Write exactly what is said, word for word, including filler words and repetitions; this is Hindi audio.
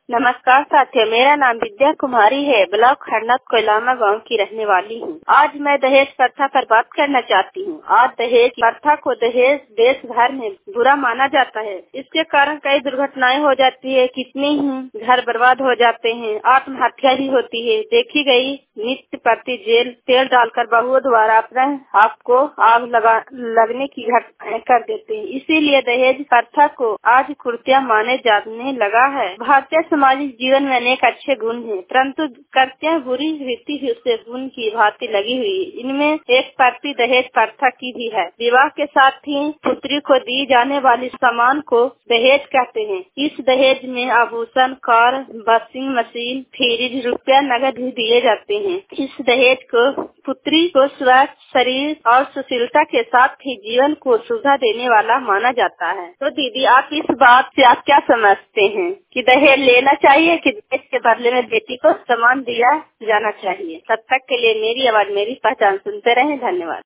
नमस्कार साथियों, मेरा नाम विद्या कुमारी है। ब्लॉक खरनाथ कोइलामा गांव की रहने वाली हूँ। आज मैं दहेज प्रथा पर बात करना चाहती हूँ। आज दहेज प्रथा को दहेज देश भर में बुरा माना जाता है। इसके कारण कई दुर्घटनाएं हो जाती है, कितने ही घर बर्बाद हो जाते हैं, आत्महत्या भी होती है। देखी गई नित्य प्रति जेल तेल डालकर बहुओं द्वारा अपने आप को आग लगा लगने की घटनाएं कर देते हैं। इसीलिए दहेज प्रथा को आज कुर्तिया माने जाने लगा है। भारतीय सामाजिक जीवन में अनेक अच्छे गुण हैं, परंतु कृत्या बुरी रीति से गुण की भांति लगी हुई है। इनमें एक प्रति दहेज प्रथा की भी है। विवाह के साथ ही पुत्री को दी जाने वाली सामान को दहेज कहते हैं। इस दहेज में आभूषण, कार, वॉशिंग मशीन, फ्रिज, रुपया नगद भी दिए जाते हैं। इस दहेज को पुत्री को स्वस्थ शरीर और सुशीलता के साथ ही जीवन को सुविधा देने वाला माना जाता है। तो दीदी, आप इस बात से आप क्या समझते हैं कि दहेज लेना चाहिए कि दहेज के बदले में बेटी को सामान दिया जाना चाहिए? तब तक के लिए मेरी आवाज मेरी पहचान सुनते रहें। धन्यवाद।